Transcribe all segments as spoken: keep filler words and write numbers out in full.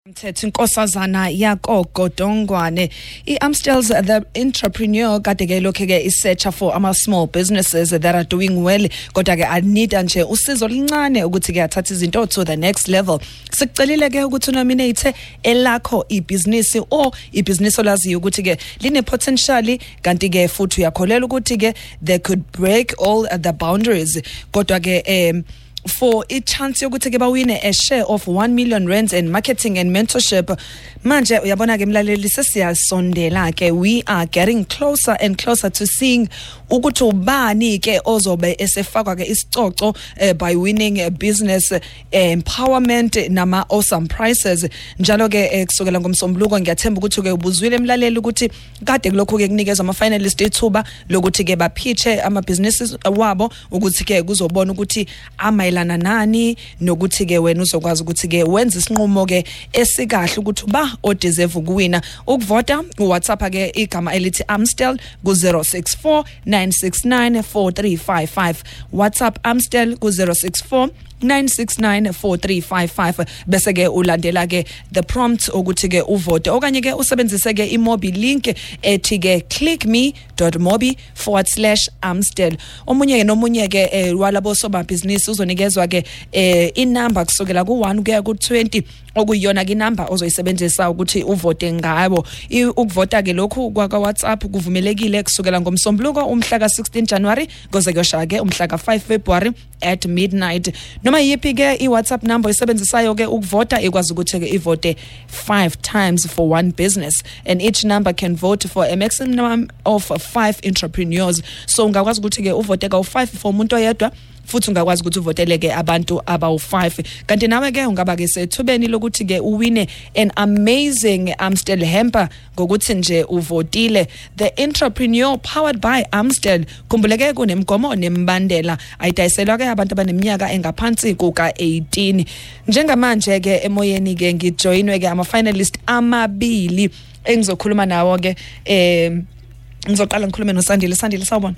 Mthetho inkosazana yaKogo Dongwane iAmstel's the entrepreneur kade ke lokho ke isearch for ama small businesses that are doing well kodwa ke anida nje usizo lincane ukuthi ke athatha izinto to the next level. Sikucelile ke ukuthi nominate elakho ibusiness or ibusiness olaziyo ukuthi ke line potential kanti ke futhi uyakholela ukuthi ke they could break all the boundaries kodwa ke um for a chance yokuthi ke bawine a share of one million rands in marketing and mentorship. Manje uyabona ke mlaleli sesiyasondela ke we are getting closer and closer to seeing ukuthi ubani ke ozobe esefakwa ke isicoco uh, by winning a business uh, empowerment nama awesome prizes. Njalo ke uh, kusukela ngomsombuluko ngiyathemba ukuthi ke ubuzwile mlaleli ukuthi kade kulokho ke kunikeza ama finalist ethuba lokuthi ke bapitche ama businesses wabo ukuthi ke kuzobona ukuthi ama lana nani nokuthi ke wena uzokwazi ukuthi ke wenza isinqumo ke esikahle ukuthi ba o deserve ukuwina. Ukuvota uWhatsApp ke igama elithi Amstel ku zero six four nine six nine four three five five. WhatsApp Amstel ku zero six four nine six nine four three five five bese ke ulandela ke the prompt ukuthi ke uvote okanye ke usebenzise ke imobi link ethi ke clickme.mobi forward slash amstel. Omunye ke nomunye ke walabo soba business uzonikezwa ke inamba kusukela ku one kuya ku twenty okuyona ke inamba ozoyisebenzisa ukuthi uvote ngabo. Ukuvota ke lokhu kwa WhatsApp kuvumelekile kusukela ngomsombuluko umhla ka sixteen January kuze kuyoshaya ke umhla ka five February at midnight. Noma yipi ke iWhatsApp number isebenzisayo ke ukuvota ikwazi ukuthi ke ivote five times for one business and each number can vote for a maximum of five entrepreneurs. So ungakwazi ukuthi ke uvote ka five for umuntu oyedwa futhi ungakwazi ukuthi uvotele ke abantu abawu five. Kanti nawe ke ungaba ke sethubeni lokuthi ke uwine an amazing Amstel hamper ngokuthi nje uvotile. The entrepreneur powered by Amstel kumbuleke kunemgomo nembandela ayidayiselwa ke abantu abaneminyaka engaphansi kuka eighteen. Njengamanje ke emoyeni ke ngijoinwe ke ama finalist amabili engizokhuluma nawo ke eh ngizoqala ngikhulume noSandile. Sandile sawubona?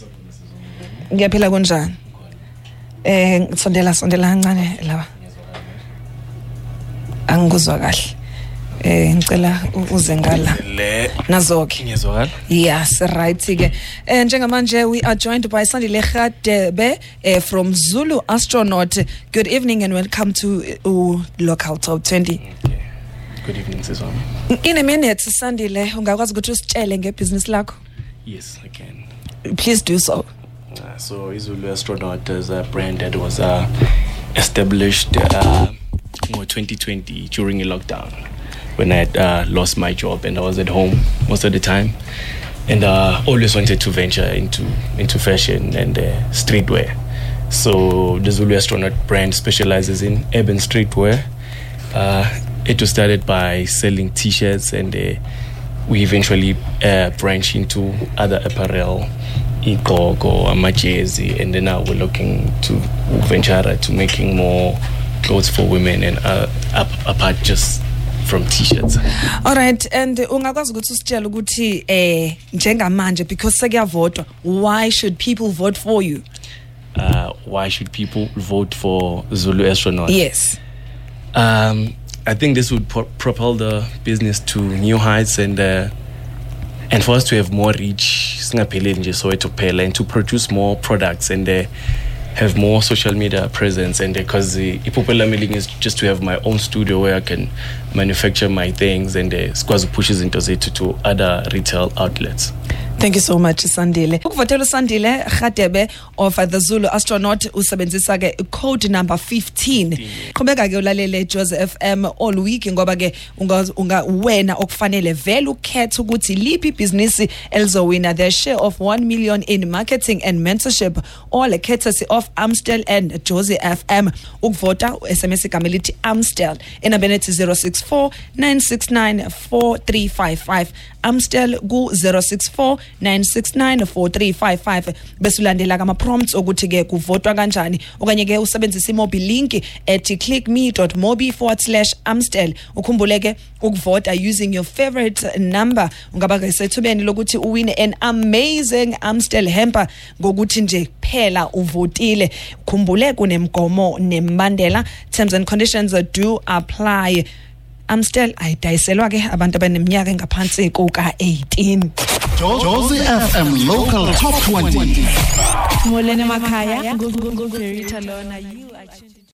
Ngiyaphila kunjani? Eh sondela sondela kancane la angikuzwa kahle eh ngicela uze ngala nazoke ngizwakala. Yes right ke eh njengamanje we are joined by Sandile Radebe eh, from Zulu Astronaut. Good evening and welcome to uh, Local Top twenty. Okay. Good evening Sizwana. In a minute Sandile ungakwazi ukuthi usitshele ngebusiness lakho? Yes I can. Please do so. Uh, so Zulu Astronaut is a brand that was uh, established uh, in twenty twenty during a lockdown when I had uh, lost my job and I was at home most of the time and uh, always wanted to venture into into fashion and uh, streetwear. So the Zulu Astronaut brand specializes in urban streetwear. Uh, it was started by selling t-shirts and uh, we eventually uh, branched into other apparel, Igogo, Amajezi, and then now we're looking to venture to making more clothes for women and uh, up, apart just from t-shirts. All right, and ungakwazi ukuthi usitshela ukuthi eh njengamanje because sekuyavotwa, why should people vote for you? Uh, why should people vote for Zulu Astronaut? Yes. Um, I think this would pro- propel the business to new heights and uh, and for us to have more reach, and to produce more products and uh, have more social media presence. And because the popular mailing is just to have my own studio where I can manufacture my things and uh, Squazo pushes into it to, to other retail outlets. Thank you so much Sandile. Ukuvotela Sandile Radebe of uh, the Zulu Astronaut usebenzisa ke code number fifteen. Qhubeka ke ulalele Jozi F M all week ngoba ke unga, unga wena okufanele vele ukhethe ukuthi liphi business elizowina their share of one million in marketing and mentorship, all courtesy of Amstel and Jozi F M. Ukuvota S M S igama elithi Amstel enambeni ethi zero six four nine six nine four three five five. Amstel ku zero six four nine six nine four three five five. Bese ulandela kama prompts ukuthi ke kuvotwa kanjani okanye ke usebenzisa imobi link ethi clickme.mobi forward slash amstel. Ukhumbule ke ukuvota using your favorite number. Ungaba ke sethubeni lokuthi uwine an amazing Amstel hamper ngokuthi nje phela uvotile. Khumbule kunemgomo nembandela, terms and conditions do apply. Amstel ayidayiselwa ke abantu abaneminyaka engaphansi kuka eighteen. Jozi F M Local Top twenty. Molene Makhaya, Go Go Go Verita Lona, you are